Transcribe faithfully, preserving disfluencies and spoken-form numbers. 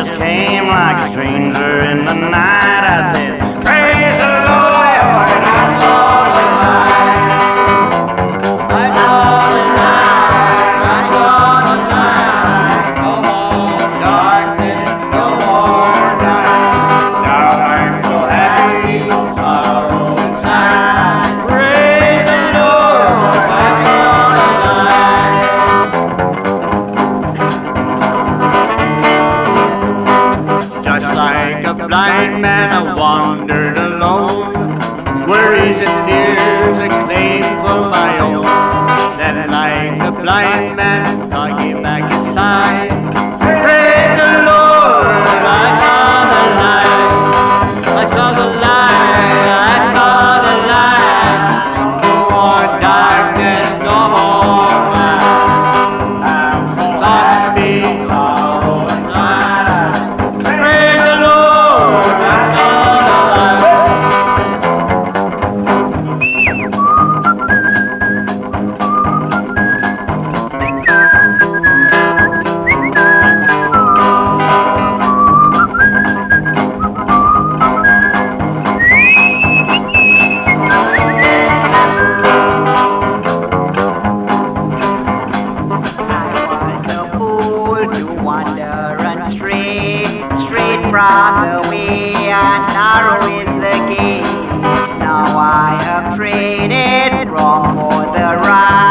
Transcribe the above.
just came like a stranger in the night. I said, praise the Lord, and I saw the light. I saw the light, I saw the light. No more darkness, no more night. Now I'm so happy, no sorrow inside. Praise the Lord, I saw the light. Just like a blind man, I wandered alone. Worries and fears I claimed for my own. Then like a blind man, God gave back his sight. Praise the Lord, I saw the light. I saw the light, I saw the light. No more darkness, no more night. Thought me sorrow and night. Praise the Lord, I saw the light. Wander and stray, straight from the way, and narrow is the gate. Now I have traded wrong for the right.